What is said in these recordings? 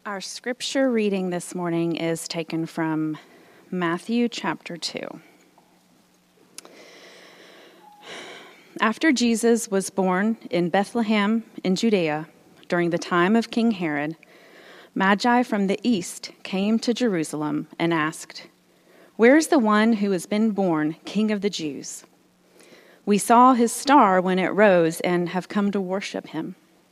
Our scripture reading this morning is taken from Matthew chapter 2. After Jesus was born in Bethlehem in Judea during the time of King Herod, Magi from the east came to Jerusalem and asked, "Where's the one who has been born King of the Jews? We saw his star when it rose and have come to worship him."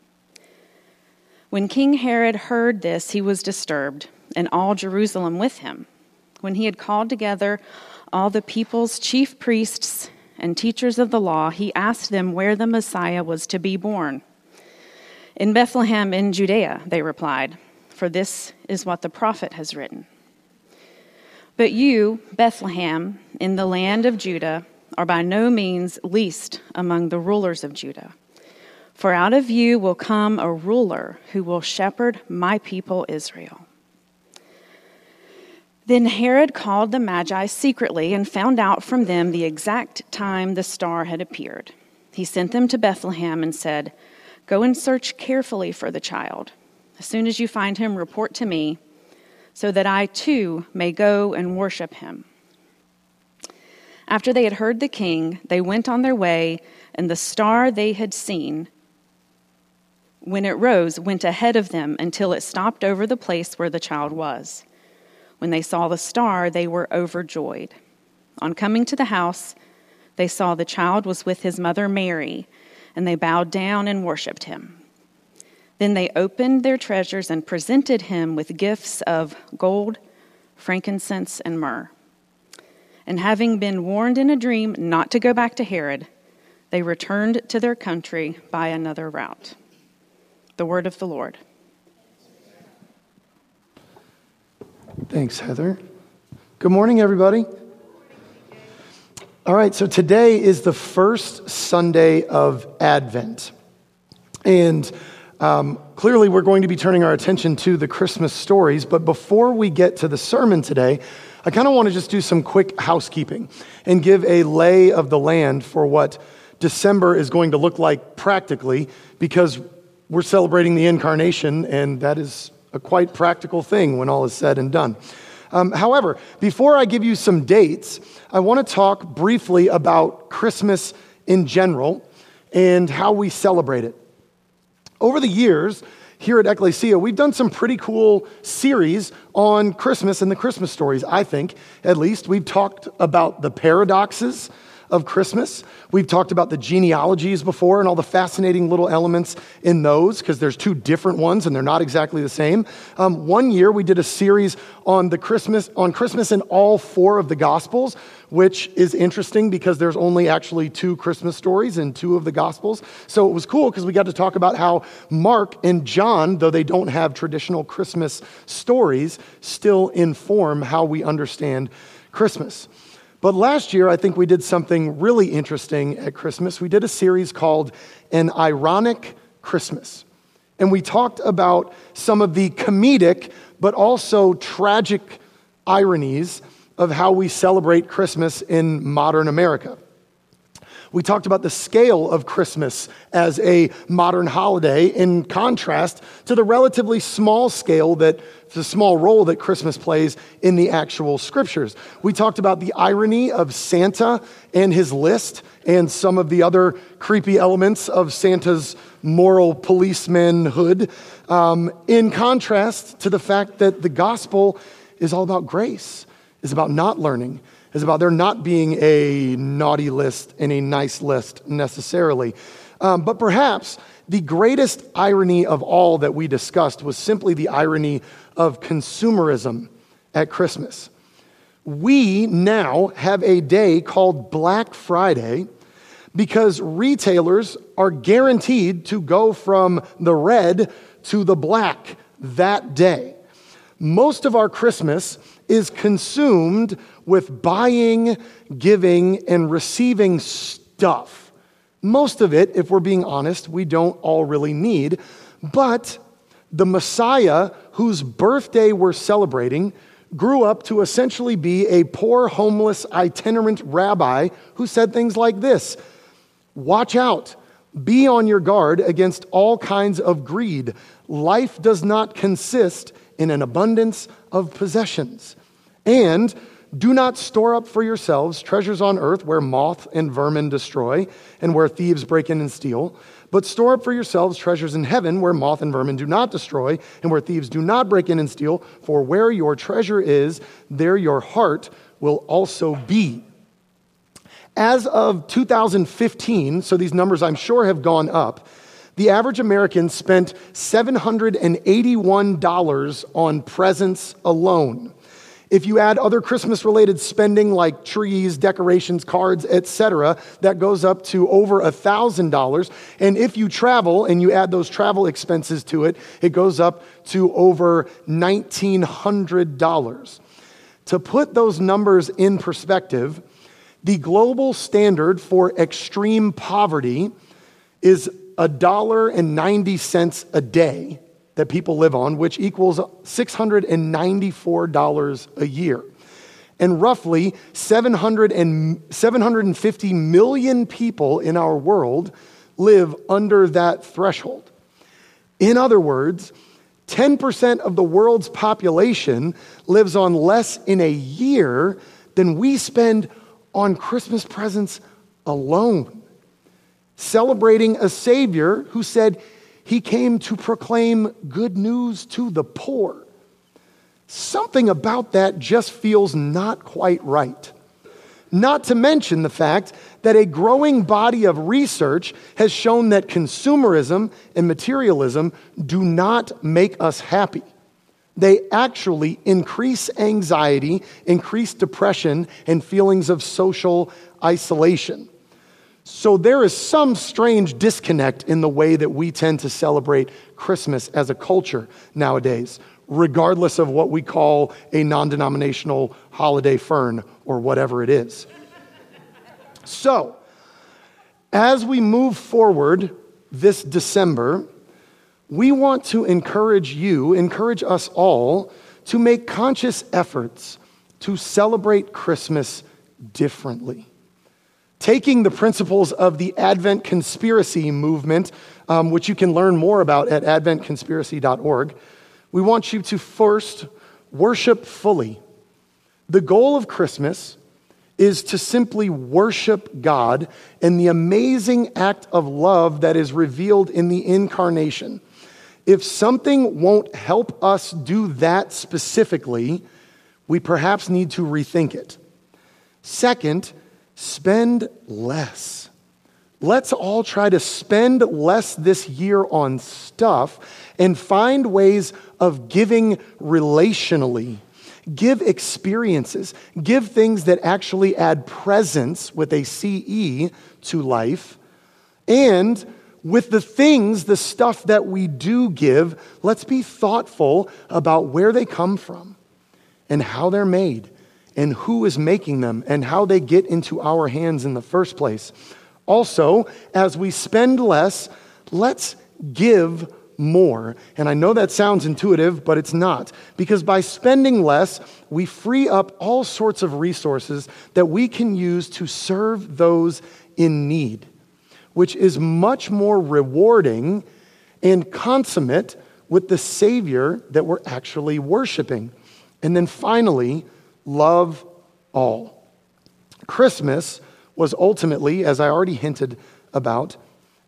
When King Herod heard this, he was disturbed, and all Jerusalem with him. When he had called together all the people's chief priests and teachers of the law, he asked them where the Messiah was to be born. "In Bethlehem in Judea," they replied, "for this is what the prophet has written. But you, Bethlehem, in the land of Judah, are by no means least among the rulers of Judah. For out of you will come a ruler who will shepherd my people Israel." Then Herod called the Magi secretly and found out from them the exact time the star had appeared. He sent them to Bethlehem and said, "Go and search carefully for the child. As soon as you find him, report to me, so that I too may go and worship him." After they had heard the king, they went on their way, and the star they had seen, when it rose, went ahead of them until it stopped over the place where the child was. When they saw the star, they were overjoyed. On coming to the house, they saw the child was with his mother Mary, and they bowed down and worshipped him. Then they opened their treasures and presented him with gifts of gold, frankincense, and myrrh. And having been warned in a dream not to go back to Herod, they returned to their country by another route. The word of the Lord. Thanks, Heather. Good morning, everybody. All right, so today is the first Sunday of Advent. And clearly we're going to be turning our attention to the Christmas stories. But before we get to the sermon today, I kind of want to just do some quick housekeeping and give a lay of the land for what December is going to look like practically, because we're celebrating the incarnation, and that is a quite practical thing when all is said and done. However, before I give you some dates, I want to talk briefly about Christmas in general and how we celebrate it. Over the years, here at Ecclesia, we've done some pretty cool series on Christmas and the Christmas stories, I think, at least. We've talked about the paradoxes of Christmas. We've talked about the genealogies before and all the fascinating little elements in those, because there's two different ones and they're not exactly the same. One year we did a series on Christmas in all four of the Gospels, which is interesting because there's only actually two Christmas stories in two of the Gospels. So it was cool because we got to talk about how Mark and John, though they don't have traditional Christmas stories, still inform how we understand Christmas. But last year, I think we did something really interesting at Christmas. We did a series called An Ironic Christmas. And we talked about some of the comedic, but also tragic ironies of how we celebrate Christmas in modern America. We talked about the scale of Christmas as a modern holiday in contrast to the relatively small scale the small role that Christmas plays in the actual scriptures. We talked about the irony of Santa and his list and some of the other creepy elements of Santa's moral policemanhood, in contrast to the fact that the gospel is all about grace, is about not learning, is about there not being a naughty list and a nice list necessarily. But perhaps the greatest irony of all that we discussed was simply the irony of consumerism at Christmas. We now have a day called Black Friday because retailers are guaranteed to go from the red to the black that day. Most of our Christmas is consumed with buying, giving, and receiving stuff. Most of it, if we're being honest, we don't all really need. But the Messiah, whose birthday we're celebrating, grew up to essentially be a poor, homeless, itinerant rabbi who said things like this: "Watch out. Be on your guard against all kinds of greed. Life does not consist in an abundance of possessions. And do not store up for yourselves treasures on earth where moth and vermin destroy and where thieves break in and steal, but store up for yourselves treasures in heaven where moth and vermin do not destroy and where thieves do not break in and steal. For where your treasure is, there your heart will also be. As of 2015, so these numbers I'm sure have gone up, the average American spent $781 on presents alone. If you add other Christmas-related spending like trees, decorations, cards, etc., that goes up to over $1,000. And if you travel and you add those travel expenses to it, it goes up to over $1,900. To put those numbers in perspective, the global standard for extreme poverty is $1.90 a day that people live on, which equals $694 a year. And roughly 750 million people in our world live under that threshold. In other words, 10% of the world's population lives on less in a year than we spend on Christmas presents alone, celebrating a Savior who said he came to proclaim good news to the poor. Something about that just feels not quite right. Not to mention the fact that a growing body of research has shown that consumerism and materialism do not make us happy. They actually increase anxiety, increase depression, and feelings of social isolation. So there is some strange disconnect in the way that we tend to celebrate Christmas as a culture nowadays, regardless of what we call a non-denominational holiday fern or whatever it is. So, as we move forward this December, we want to encourage us all to make conscious efforts to celebrate Christmas differently. Taking the principles of the Advent Conspiracy movement, which you can learn more about at adventconspiracy.org, we want you to first worship fully. The goal of Christmas is to simply worship God and the amazing act of love that is revealed in the incarnation. If something won't help us do that specifically, we perhaps need to rethink it. Second, spend less. Let's all try to spend less this year on stuff and find ways of giving relationally. Give experiences. Give things that actually add presence with a CE to life. And with the stuff that we do give, let's be thoughtful about where they come from and how they're made and who is making them and how they get into our hands in the first place. Also, as we spend less, let's give more. And I know that sounds intuitive, but it's not. Because by spending less, we free up all sorts of resources that we can use to serve those in need, which is much more rewarding and consummate with the Savior that we're actually worshiping. And then finally, love all. Christmas was ultimately, as I already hinted about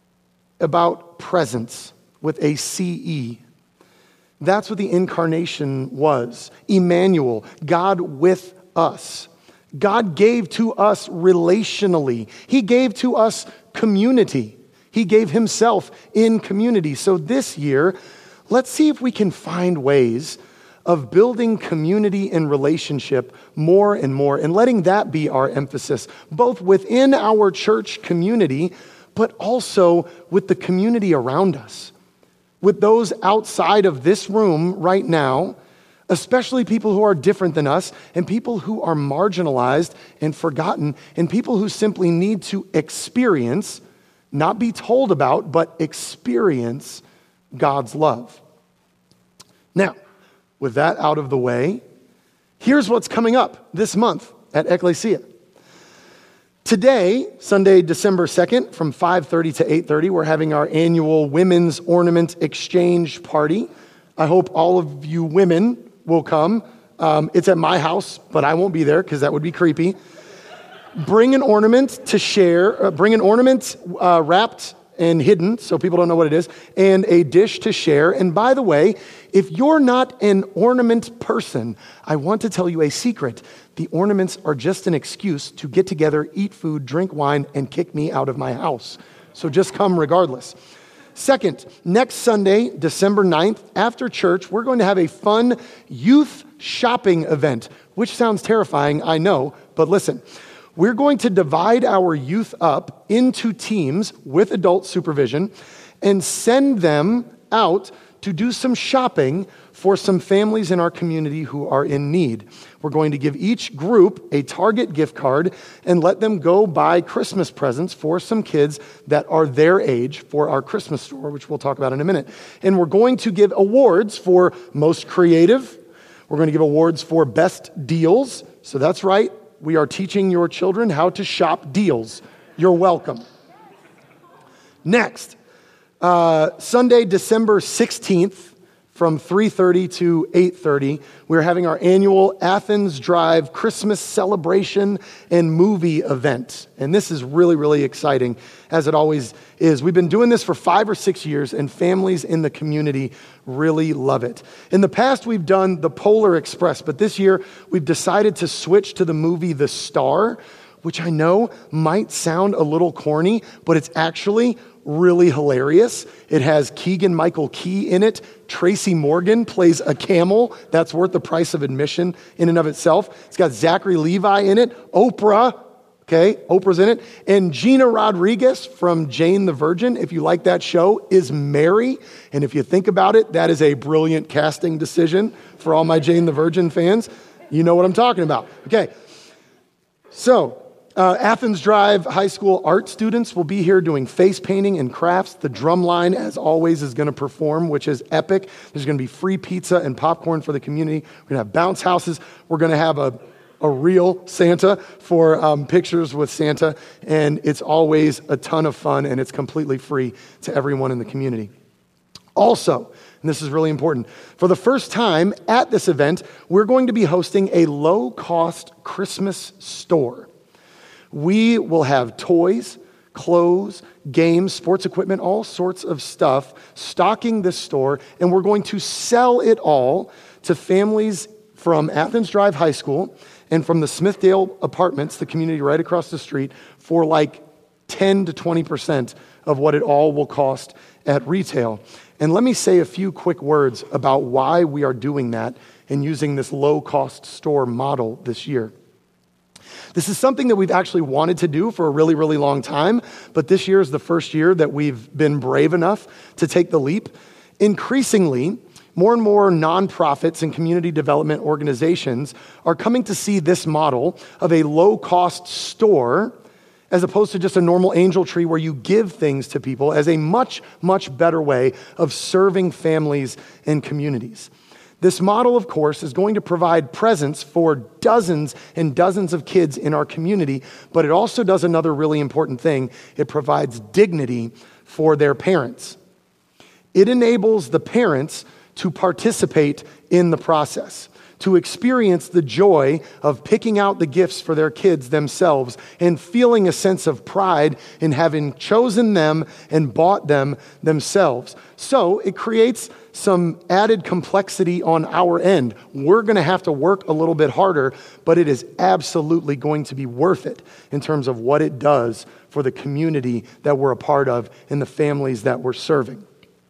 presence with a CE. That's what the incarnation was. Emmanuel, God with us. God gave to us relationally. He gave to us community. He gave himself in community. So this year, let's see if we can find ways of building community and relationship more and more, and letting that be our emphasis, both within our church community, but also with the community around us, with those outside of this room right now, especially people who are different than us, and people who are marginalized and forgotten, and people who simply need to experience, not be told about, but experience God's love. Now, with that out of the way, here's what's coming up this month at Ecclesia. Today, Sunday, December 2nd, from 5:30 to 8:30, we're having our annual Women's Ornament Exchange Party. I hope all of you women will come. It's at my house, but I won't be there because that would be creepy. Bring an ornament to share. Bring an ornament wrapped and hidden so people don't know what it is, and a dish to share. And by the way, if you're not an ornament person, I want to tell you a secret. The ornaments are just an excuse to get together, eat food, drink wine, and kick me out of my house. So just come regardless. Second, next Sunday, December 9th, after church, we're going to have a fun youth shopping event, which sounds terrifying, I know, but listen. We're going to divide our youth up into teams with adult supervision and send them out to do some shopping for some families in our community who are in need. We're going to give each group a Target gift card and let them go buy Christmas presents for some kids that are their age for our Christmas store, which we'll talk about in a minute. And we're going to give awards for most creative. We're going to give awards for best deals. So that's right. We are teaching your children how to shop deals. You're welcome. Next, Sunday, December 16th, from 3:30 to 8:30, we're having our annual Athens Drive Christmas celebration and movie event. And this is really, really exciting, as it always is. We've been doing this for 5 or 6 years, and families in the community really love it. In the past, we've done the Polar Express, but this year, we've decided to switch to the movie The Star, which I know might sound a little corny, but it's actually really hilarious. It has Keegan-Michael Key in it. Tracy Morgan plays a camel. That's worth the price of admission in and of itself. It's got Zachary Levi in it. Oprah, okay, Oprah's in it. And Gina Rodriguez from Jane the Virgin, if you like that show, is Mary. And if you think about it, that is a brilliant casting decision for all my Jane the Virgin fans. You know what I'm talking about. Okay, so Athens Drive High School art students will be here doing face painting and crafts. The drum line, as always, is going to perform, which is epic. There's going to be free pizza and popcorn for the community. We're going to have bounce houses. We're going to have a real Santa for pictures with Santa. And it's always a ton of fun, and it's completely free to everyone in the community. Also, and this is really important, for the first time at this event, we're going to be hosting a low-cost Christmas store. We will have toys, clothes, games, sports equipment, all sorts of stuff stocking this store, and we're going to sell it all to families from Athens Drive High School and from the Smithdale Apartments, the community right across the street, for like 10 to 20% of what it all will cost at retail. And let me say a few quick words about why we are doing that and using this low-cost store model this year. This is something that we've actually wanted to do for a really, really long time, but this year is the first year that we've been brave enough to take the leap. Increasingly, more and more nonprofits and community development organizations are coming to see this model of a low-cost store as opposed to just a normal angel tree where you give things to people as a much, much better way of serving families and communities. This model, of course, is going to provide presents for dozens and dozens of kids in our community, but it also does another really important thing. It provides dignity for their parents. It enables the parents to participate in the process, to experience the joy of picking out the gifts for their kids themselves and feeling a sense of pride in having chosen them and bought them themselves. So it creates some added complexity on our end. We're going to have to work a little bit harder, but it is absolutely going to be worth it in terms of what it does for the community that we're a part of and the families that we're serving.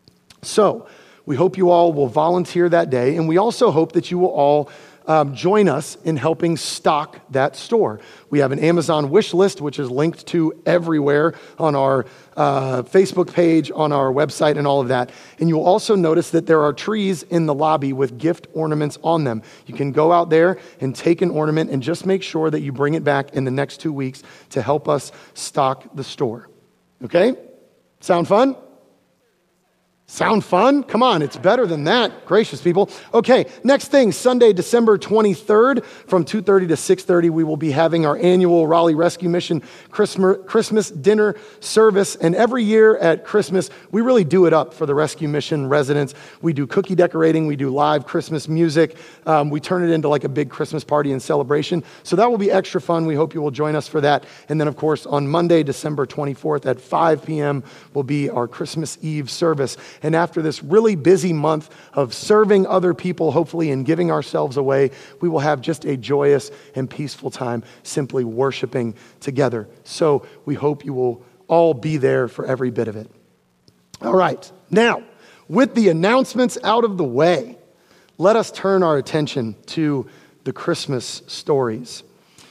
So we hope you all will volunteer that day, and we also hope that you will all join us in helping stock that store. We have an Amazon wish list, which is linked to everywhere on our Facebook page, on our website, and all of that. And you'll also notice that there are trees in the lobby with gift ornaments on them. You can go out there and take an ornament and just make sure that you bring it back in the next 2 weeks to help us stock the store. Okay? Sound fun? Sound fun? Come on, it's better than that, gracious people. Okay, next thing, Sunday, December 23rd, from 2:30 to 6:30, we will be having our annual Raleigh Rescue Mission Christmas dinner service. And every year at Christmas, we really do it up for the Rescue Mission residents. We do cookie decorating, we do live Christmas music. We turn it into like a big Christmas party and celebration. So that will be extra fun. We hope you will join us for that. And then, of course, on Monday, December 24th at 5 p.m. will be our Christmas Eve service. And after this really busy month of serving other people, hopefully, and giving ourselves away, we will have just a joyous and peaceful time simply worshiping together. So we hope you will all be there for every bit of it. All right. Now, with the announcements out of the way, let us turn our attention to the Christmas stories.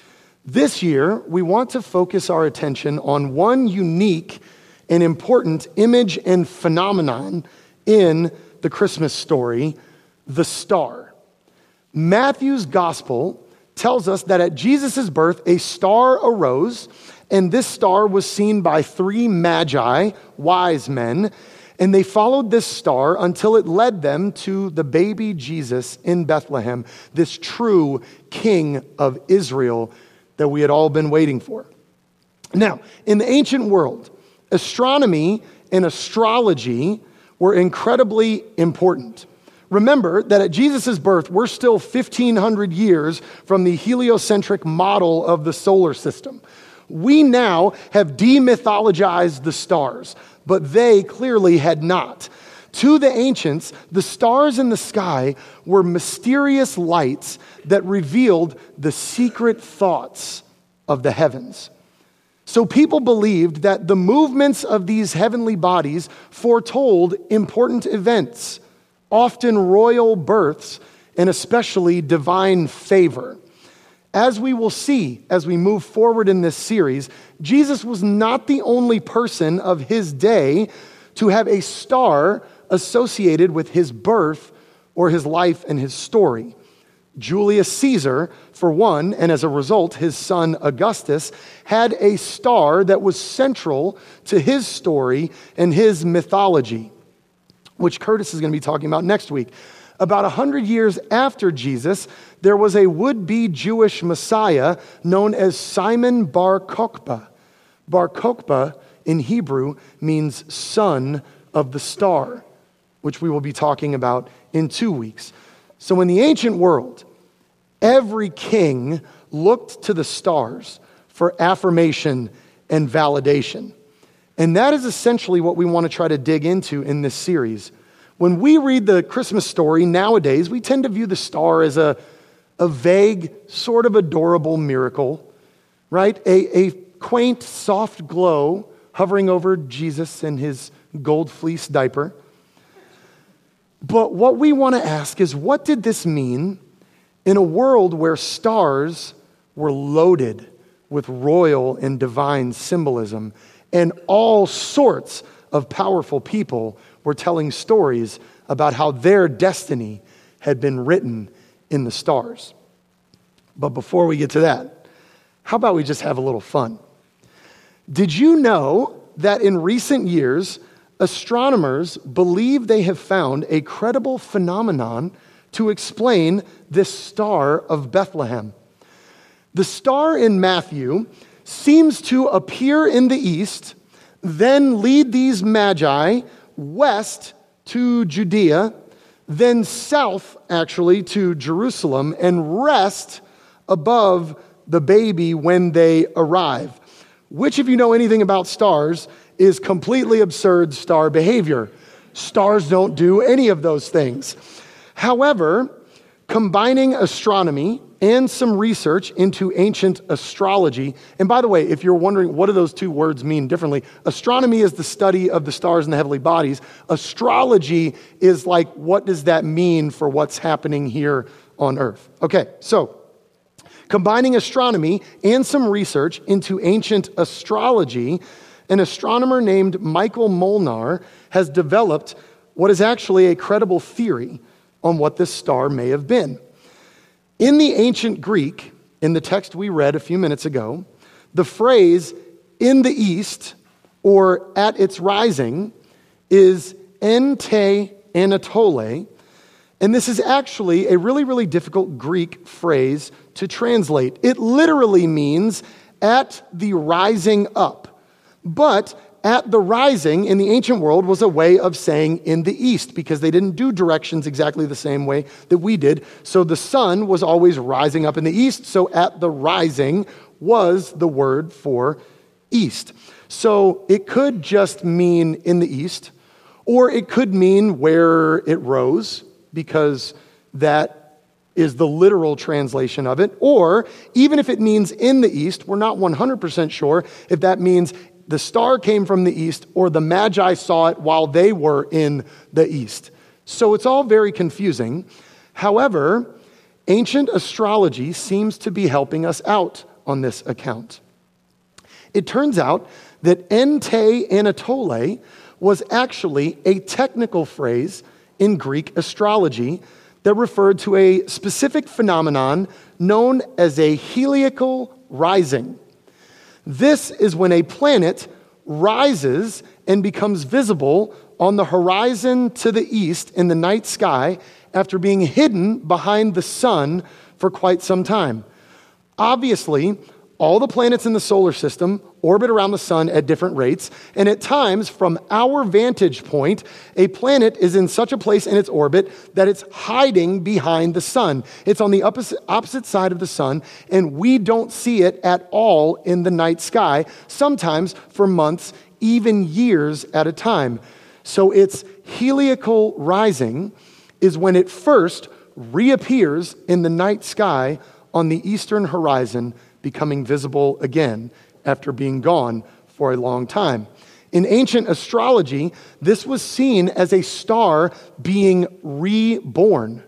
This year, we want to focus our attention on one unique and important image and phenomenon in the Christmas story, the star. Matthew's gospel tells us that at Jesus' birth, a star arose, and this star was seen by 3 magi, wise men, and they followed this star until it led them to the baby Jesus in Bethlehem, this true King of Israel that we had all been waiting for. Now, in the ancient world, astronomy and astrology were incredibly important. Remember that at Jesus' birth, we're still 1,500 years from the heliocentric model of the solar system. We now have demythologized the stars, but they clearly had not. To the ancients, the stars in the sky were mysterious lights that revealed the secret thoughts of the heavens. So people believed that the movements of these heavenly bodies foretold important events, often royal births, and especially divine favor. As we will see as we move forward in this series, Jesus was not the only person of his day to have a star associated with his birth or his life and his story. Julius Caesar, for one, and as a result, his son Augustus, had a star that was central to his story and his mythology, which Curtis is going to be talking about next week. About 100 years after Jesus, there was a would-be Jewish Messiah known as Simon Bar Kokhba. Bar Kokhba in Hebrew means son of the star, which we will be talking about in 2 weeks. So in the ancient world, every king looked to the stars for affirmation and validation. And that is essentially what we want to try to dig into in this series. When we read the Christmas story nowadays, we tend to view the star as a vague, sort of adorable miracle, right? A quaint, soft glow hovering over Jesus in his gold fleece diaper. But what we want to ask is, what did this mean in a world where stars were loaded with royal and divine symbolism, and all sorts of powerful people were telling stories about how their destiny had been written in the stars? But before we get to that, how about we just have a little fun? Did you know that in recent years, astronomers believe they have found a credible phenomenon to explain this star of Bethlehem? The star in Matthew seems to appear in the east, then lead these magi west to Judea, then south, actually, to Jerusalem, and rest above the baby when they arrive. Which, if you know anything about stars, is completely absurd star behavior. Stars don't do any of those things. However, combining astronomy and some research into ancient astrology, and by the way, if you're wondering what do those two words mean differently, astronomy is the study of the stars and the heavenly bodies. Astrology is like, what does that mean for what's happening here on earth? Okay, so combining astronomy and some research into ancient astrology, an astronomer named Michael Molnar has developed what is actually a credible theory on what this star may have been. In the ancient Greek, in the text we read a few minutes ago, the phrase "in the east" or "at its rising" is en te Anatole, and this is actually a really, really difficult Greek phrase to translate. It literally means at the rising up. But at the rising in the ancient world was a way of saying in the east, because they didn't do directions exactly the same way that we did. So the sun was always rising up in the east. So at the rising was the word for east. So it could just mean in the east, or it could mean where it rose, because that is the literal translation of it. Or even if it means in the east, we're not 100% sure if that means the star came from the east or the Magi saw it while they were in the east. So it's all very confusing. However, ancient astrology seems to be helping us out on this account. It turns out that en te Anatole was actually a technical phrase in Greek astrology that referred to a specific phenomenon known as a heliacal rising. This is when a planet rises and becomes visible on the horizon to the east in the night sky after being hidden behind the sun for quite some time. Obviously, all the planets in the solar system orbit around the sun at different rates, and at times, from our vantage point, a planet is in such a place in its orbit that it's hiding behind the sun. It's on the opposite side of the sun, and we don't see it at all in the night sky, sometimes for months, even years at a time. So its heliacal rising is when it first reappears in the night sky on the eastern horizon, becoming visible again after being gone for a long time. In ancient astrology, this was seen as a star being reborn.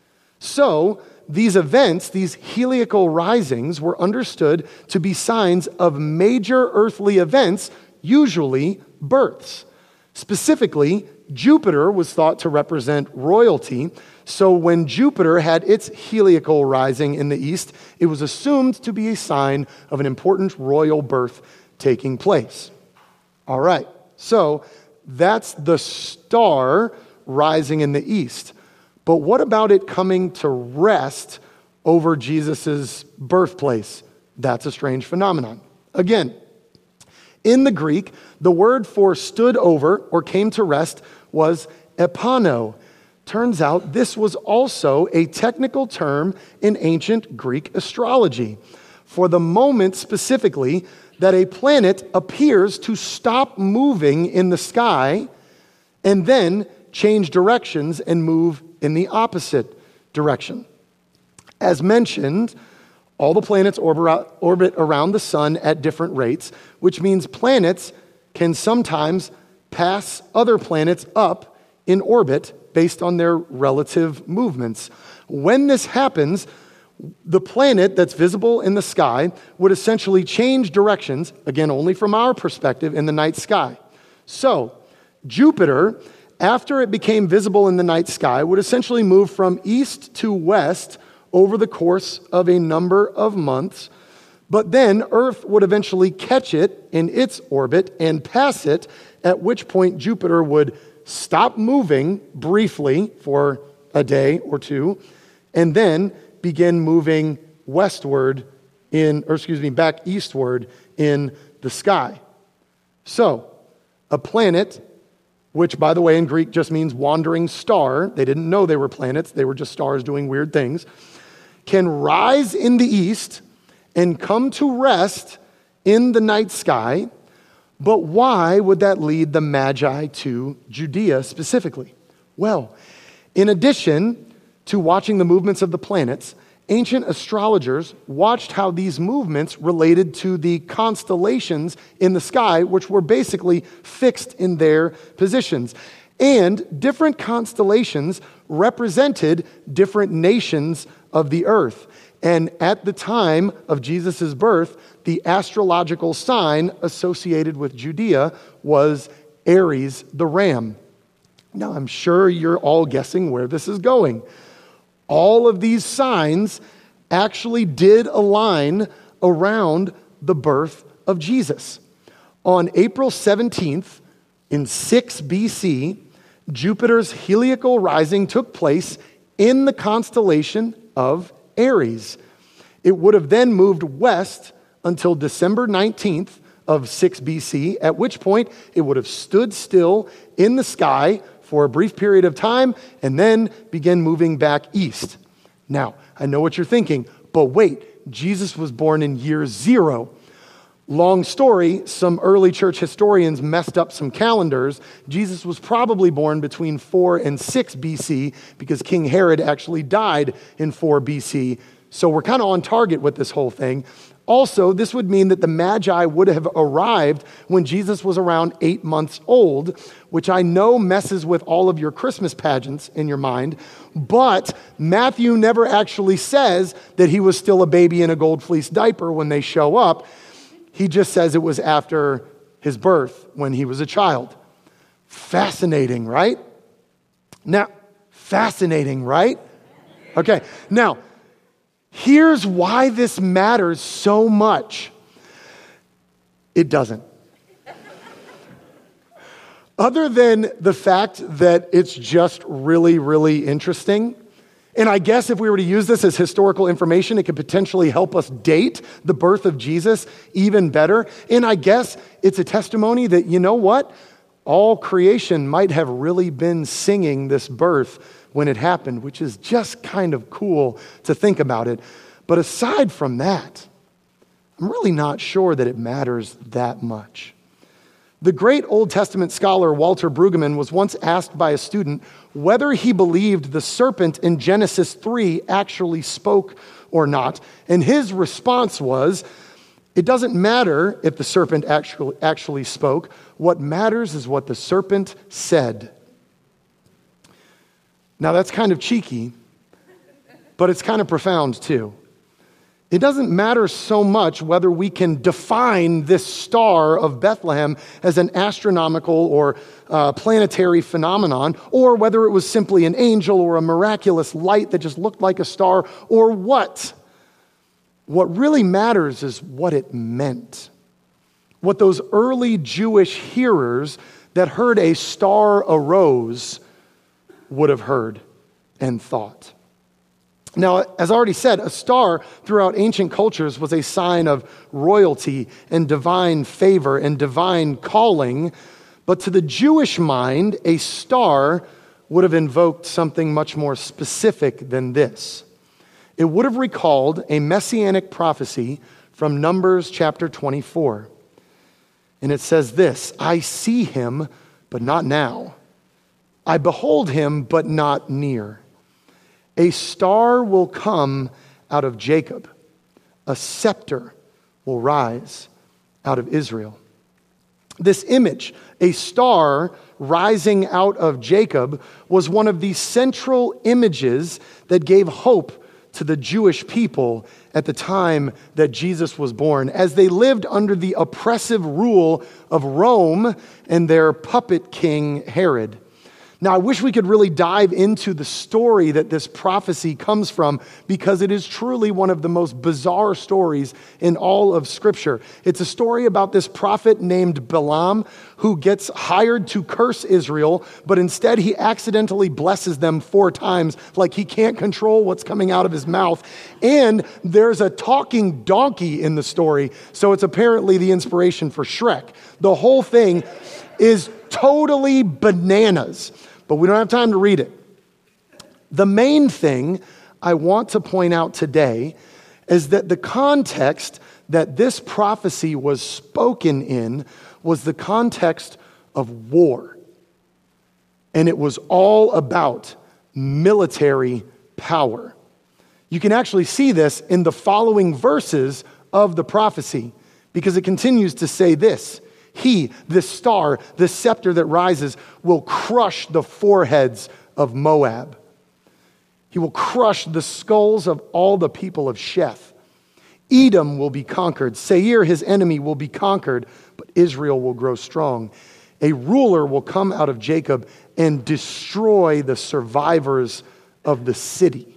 So these events, these heliacal risings, were understood to be signs of major earthly events, usually births. Specifically, Jupiter was thought to represent royalty. So when Jupiter had its heliacal rising in the east, it was assumed to be a sign of an important royal birth taking place. All right, so that's the star rising in the east. But what about it coming to rest over Jesus' birthplace? That's a strange phenomenon. Again, in the Greek, the word for stood over or came to rest was epano. Turns out this was also a technical term in ancient Greek astrology for the moment specifically that a planet appears to stop moving in the sky and then change directions and move in the opposite direction. As mentioned, all the planets orbit around the sun at different rates, which means planets can sometimes pass other planets up in orbit based on their relative movements. When this happens, the planet that's visible in the sky would essentially change directions, again, only from our perspective, in the night sky. So, Jupiter, after it became visible in the night sky, would essentially move from east to west over the course of a number of months, but then Earth would eventually catch it in its orbit and pass it, at which point Jupiter would stop moving briefly for a day or two, and then begin moving back eastward in the sky. So, a planet, which by the way in Greek just means wandering star, they didn't know they were planets, they were just stars doing weird things, can rise in the east and come to rest in the night sky. But why would that lead the Magi to Judea specifically? Well, in addition to watching the movements of the planets, ancient astrologers watched how these movements related to the constellations in the sky, which were basically fixed in their positions. And different constellations represented different nations of the earth. And at the time of Jesus' birth, the astrological sign associated with Judea was Aries the ram. Now, I'm sure you're all guessing where this is going. All of these signs actually did align around the birth of Jesus. On April 17th, in 6 BC, Jupiter's heliacal rising took place in the constellation of Aries. It would have then moved west until December 19th of 6 BC, at which point it would have stood still in the sky for a brief period of time and then begin moving back east. Now, I know what you're thinking, but wait, Jesus was born in year 0. Long story, some early church historians messed up some calendars. Jesus was probably born between 4 and 6 BC because King Herod actually died in 4 BC. So we're kind of on target with this whole thing. Also, this would mean that the Magi would have arrived when Jesus was around 8 months old, which I know messes with all of your Christmas pageants in your mind, but Matthew never actually says that he was still a baby in a gold fleece diaper when they show up. He just says it was after his birth when he was a child. Fascinating, right? Okay, now, here's why this matters so much. It doesn't. Other than the fact that it's just really, really interesting, and I guess if we were to use this as historical information, it could potentially help us date the birth of Jesus even better. And I guess it's a testimony that, you know what? All creation might have really been singing this birth when it happened, which is just kind of cool to think about it. But aside from that, I'm really not sure that it matters that much. The great Old Testament scholar Walter Brueggemann was once asked by a student whether he believed the serpent in Genesis 3 actually spoke or not. And his response was, it doesn't matter if the serpent actually spoke. What matters is what the serpent said. Now that's kind of cheeky, but it's kind of profound too. It doesn't matter so much whether we can define this star of Bethlehem as an astronomical or planetary phenomenon, or whether it was simply an angel or a miraculous light that just looked like a star, or what. What really matters is what it meant. What those early Jewish hearers that heard a star arose would have heard and thought. Now, as I already said, a star throughout ancient cultures was a sign of royalty and divine favor and divine calling. But to the Jewish mind, a star would have invoked something much more specific than this. It would have recalled a messianic prophecy from Numbers chapter 24. And it says this, I see him, but not now. I behold him, but not near. A star will come out of Jacob. A scepter will rise out of Israel. This image, a star rising out of Jacob, was one of the central images that gave hope to the Jewish people at the time that Jesus was born, as they lived under the oppressive rule of Rome and their puppet king Herod. Now, I wish we could really dive into the story that this prophecy comes from, because it is truly one of the most bizarre stories in all of Scripture. It's a story about this prophet named Balaam who gets hired to curse Israel, but instead he accidentally blesses them 4 times, like he can't control what's coming out of his mouth. And there's a talking donkey in the story, so it's apparently the inspiration for Shrek. The whole thing is totally bananas. But we don't have time to read it. The main thing I want to point out today is that the context that this prophecy was spoken in was the context of war. And it was all about military power. You can actually see this in the following verses of the prophecy, because it continues to say this. He, this star, this scepter that rises, will crush the foreheads of Moab. He will crush the skulls of all the people of Sheth. Edom will be conquered. Seir, his enemy, will be conquered, but Israel will grow strong. A ruler will come out of Jacob and destroy the survivors of the city.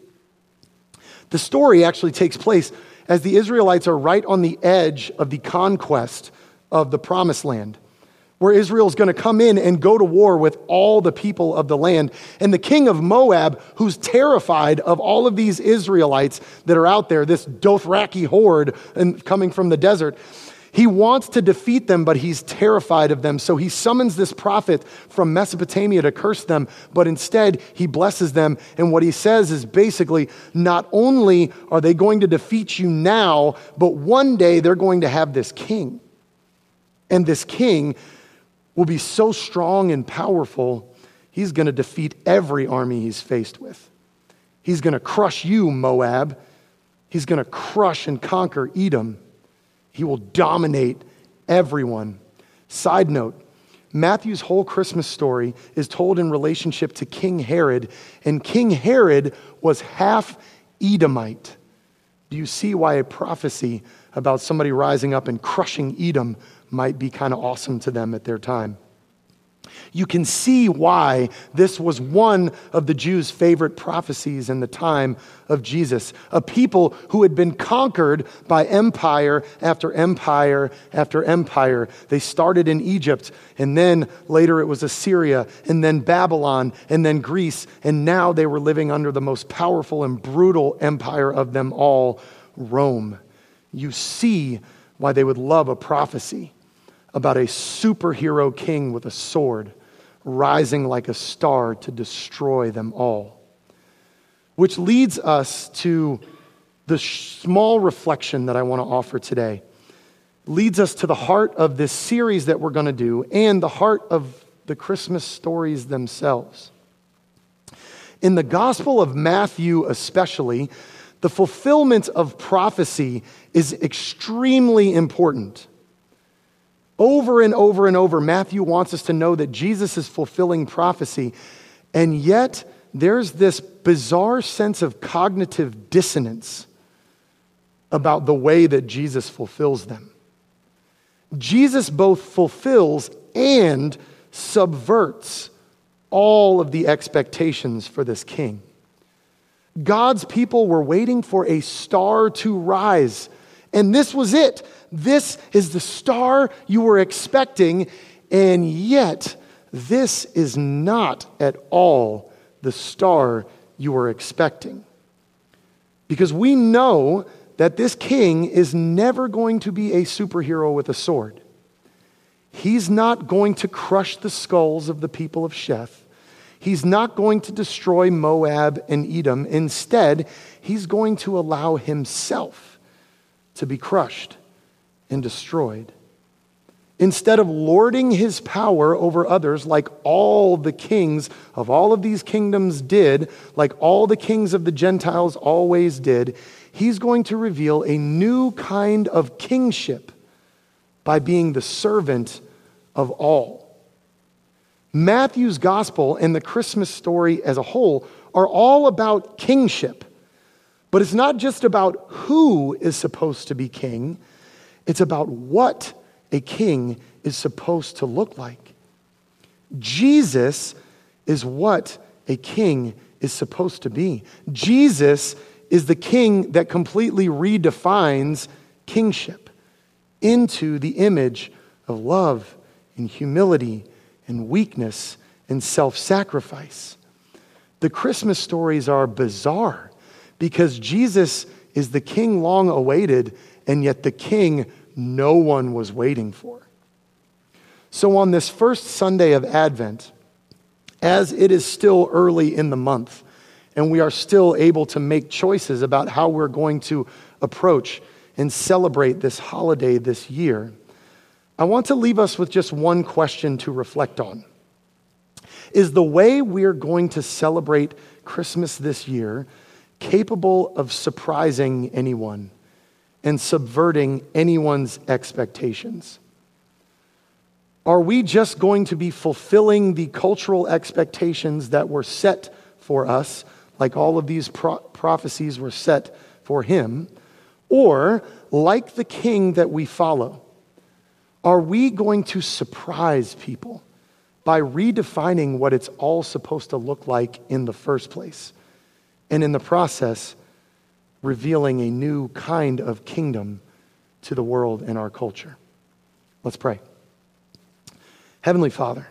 The story actually takes place as the Israelites are right on the edge of the conquest of the promised land. where Israel's going to come in and go to war with all the people of the land. And the king of Moab, who's terrified of all of these Israelites that are out there, this Dothraki horde and coming from the desert, he wants to defeat them, but he's terrified of them. So he summons this prophet from Mesopotamia to curse them, but instead he blesses them. And what he says is basically, not only are they going to defeat you now, but one day they're going to have this king. And this king will be so strong and powerful, he's going to defeat every army he's faced with. He's going to crush you, Moab. He's going to crush and conquer Edom. He will dominate everyone. Side note, Matthew's whole Christmas story is told in relationship to King Herod, and King Herod was half Edomite. Do you see why a prophecy about somebody rising up and crushing Edom might be kind of awesome to them at their time? You can see why this was one of the Jews' favorite prophecies in the time of Jesus. A people who had been conquered by empire after empire after empire. They started in Egypt, and then later it was Assyria, and then Babylon, and then Greece, and now they were living under the most powerful and brutal empire of them all, Rome. You see why they would love a prophecy about a superhero king with a sword rising like a star to destroy them all. Which leads us to the small reflection that I want to offer today. Leads us to the heart of this series that we're going to do and the heart of the Christmas stories themselves. In the Gospel of Matthew especially, the fulfillment of prophecy is extremely important. Over and over and over, Matthew wants us to know that Jesus is fulfilling prophecy, and yet there's this bizarre sense of cognitive dissonance about the way that Jesus fulfills them. Jesus both fulfills and subverts all of the expectations for this king. God's people were waiting for a star to rise, and this was it. This is the star you were expecting, and yet this is not at all the star you were expecting. Because we know that this king is never going to be a superhero with a sword. He's not going to crush the skulls of the people of Sheth. He's not going to destroy Moab and Edom. Instead, he's going to allow himself to be crushed and destroyed. Instead of lording his power over others like all the kings of all of these kingdoms did, like all the kings of the Gentiles always did, he's going to reveal a new kind of kingship by being the servant of all. Matthew's gospel and the Christmas story as a whole are all about kingship. But it's not just about who is supposed to be king. It's about what a king is supposed to look like. Jesus is what a king is supposed to be. Jesus is the king that completely redefines kingship into the image of love and humility and weakness and self-sacrifice. The Christmas stories are bizarre because Jesus is the king long awaited, and yet the king no one was waiting for. So on this first Sunday of Advent, as it is still early in the month, and we are still able to make choices about how we're going to approach and celebrate this holiday this year, I want to leave us with just one question to reflect on. Is the way we're going to celebrate Christmas this year capable of surprising anyone and subverting anyone's expectations? Are we just going to be fulfilling the cultural expectations that were set for us, like all of these prophecies were set for him? Or, like the king that we follow, are we going to surprise people by redefining what it's all supposed to look like in the first place, and in the process, revealing a new kind of kingdom to the world and our culture? Let's pray. Heavenly Father,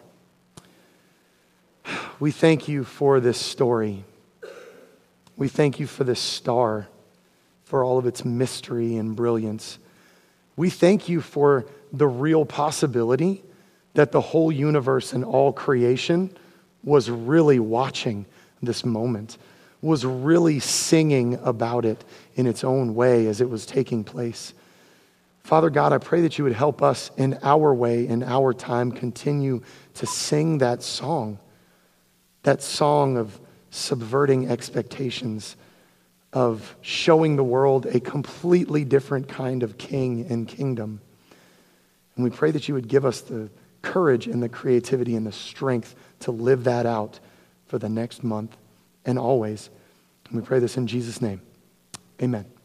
we thank you for this story. We thank you for this star, for all of its mystery and brilliance. We thank you for the real possibility that the whole universe and all creation was really watching this moment, was really singing about it in its own way as it was taking place. Father God, I pray that you would help us in our way, in our time, continue to sing that song of subverting expectations, of showing the world a completely different kind of king and kingdom. And we pray that you would give us the courage and the creativity and the strength to live that out for the next month and always. And we pray this in Jesus' name. Amen.